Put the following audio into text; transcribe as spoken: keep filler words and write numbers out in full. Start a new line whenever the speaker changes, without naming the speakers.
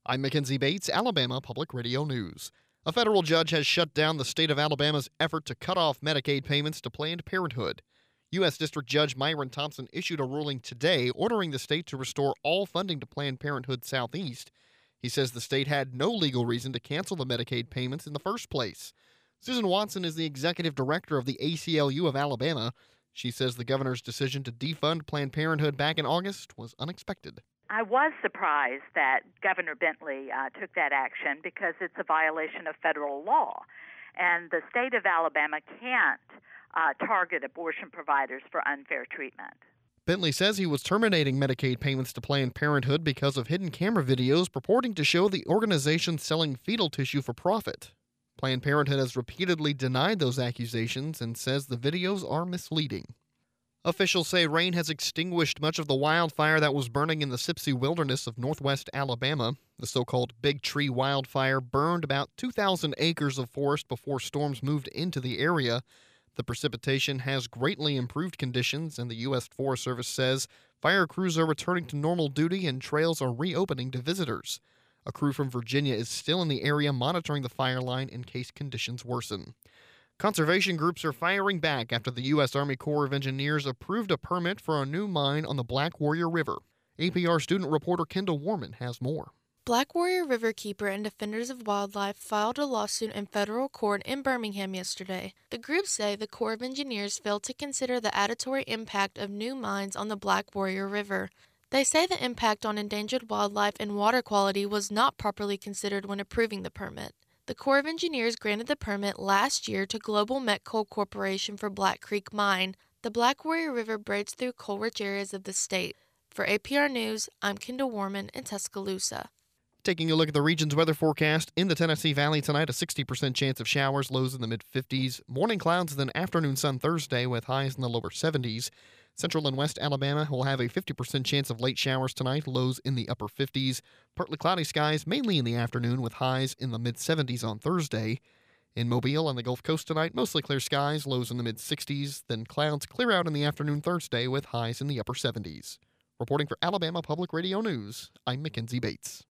I'm Mackenzie Bates, Alabama Public Radio News. A federal judge has shut down the state of Alabama's effort to cut off Medicaid payments to Planned Parenthood. U S. District Judge Myron Thompson issued a ruling today ordering the state to restore all funding to Planned Parenthood Southeast. He says the state had no legal reason to cancel the Medicaid payments in the first place. Susan Watson is the executive director of the A C L U of Alabama. She says the governor's decision to defund Planned Parenthood back in August was unexpected.
I was surprised that Governor Bentley uh, took that action because it's a violation of federal law. And the state of Alabama can't uh, target abortion providers for unfair treatment.
Bentley says he was terminating Medicaid payments to Planned Parenthood because of hidden camera videos purporting to show the organization selling fetal tissue for profit. Planned Parenthood has repeatedly denied those accusations and says the videos are misleading. Officials say rain has extinguished much of the wildfire that was burning in the Sipsey Wilderness of northwest Alabama. The so-called Big Tree wildfire burned about two thousand acres of forest before storms moved into the area. The precipitation has greatly improved conditions, and the U S. Forest Service says fire crews are returning to normal duty and trails are reopening to visitors. A crew from Virginia is still in the area monitoring the fire line in case conditions worsen. Conservation groups are firing back after the U S. Army Corps of Engineers approved a permit for a new mine on the Black Warrior River. A P R student reporter Kendall Warman has more.
Black Warrior Riverkeeper and Defenders of Wildlife filed a lawsuit in federal court in Birmingham yesterday. The groups say the Corps of Engineers failed to consider the adatory impact of new mines on the Black Warrior River. They say the impact on endangered wildlife and water quality was not properly considered when approving the permit. The Corps of Engineers granted the permit last year to Global Met Coal Corporation for Black Creek Mine. The Black Warrior River breaks through coal-rich areas of the state. For A P R News, I'm Kendall Warman in Tuscaloosa.
Taking a look at the region's weather forecast, in the Tennessee Valley tonight, a sixty percent chance of showers, lows in the mid-fifties. Morning clouds, then afternoon sun Thursday with highs in the lower seventies. Central and west Alabama will have a fifty percent chance of late showers tonight, lows in the upper fifties. Partly cloudy skies, mainly in the afternoon, with highs in the mid-seventies on Thursday. In Mobile and the Gulf Coast tonight, mostly clear skies, lows in the mid-sixties. Then clouds clear out in the afternoon Thursday with highs in the upper seventies. Reporting for Alabama Public Radio News, I'm Mackenzie Bates.